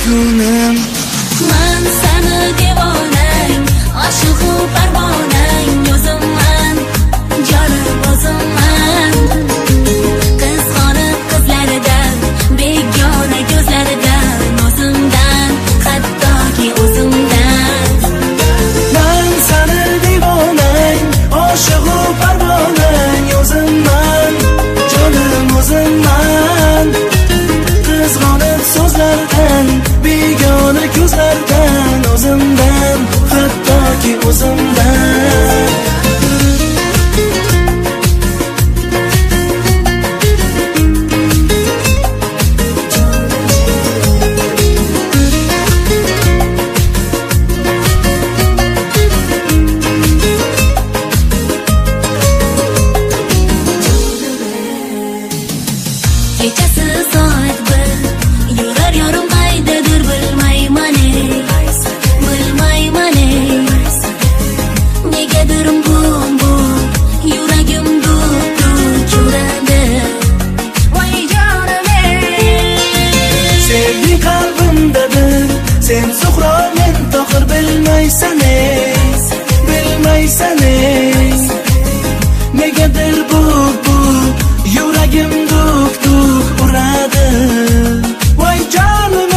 kunim. Man seni devonang, oshiqu parvonang, o'zimman, jonim o'zimman. Qizg'onib qizlaridan, begona ko'zlaridan, o'zimdan, hattoki o'zimdan. Man seni devonang, oshiqu parvonang, o'zimman, jonim o'zimman. Qizg'onib so'zlardan, begona ko'zlardan, o'zimdan, hattoki o'zimdan. Kechasi soat 1, yurar yorim qaydadir bilmayman negadir bum yuragim duk uradi. Voy jonim, Sevgi qalbimdadir, sen Zuhro, men Tohir, bilmaysan negadir bu yuragim duk uradi. Voy jonim,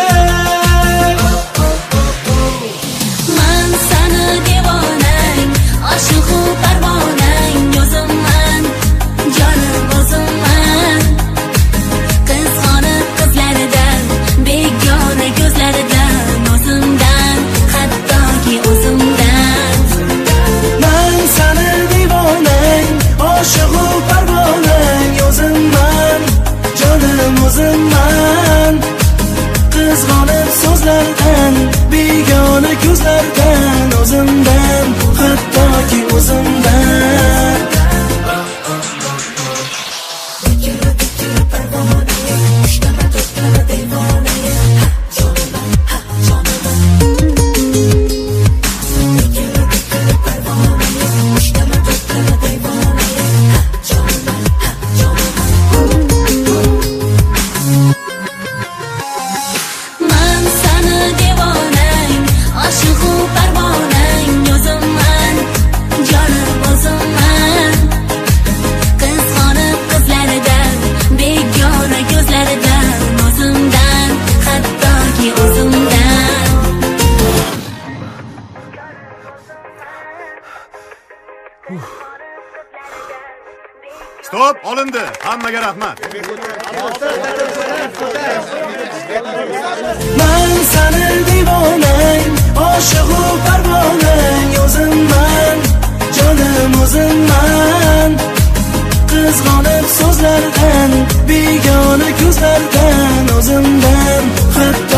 man seni devonang, oshiqu parvonang, o'zimman, jonim o'zimman. Qizg'onib qizlaridan, begona ko'zlaridan, o'zimdan, hattoki o'zimdan. man seni devonang, oshiqu parvonang, o'zimman, jonim o'zimman. Qizg'onib so'zlardan, begona ko'zlardan, o'zimdan, hattoki o'zimdan. Man seni devonang, oshiqu parvonang, o'zimman, jonim o'zimman. Qizg'onib qizlaridan, begona ko'zlaridan, o'zimdan, hattoki o'zimdan. Stop, olindi. Hammaga rahmat. Man seni devonang, oshiqu parvonang, o'zimman, jonim o'zimman. Qizg'onib so'zlardan, begona ko'zlardan, o'zimdan, hatto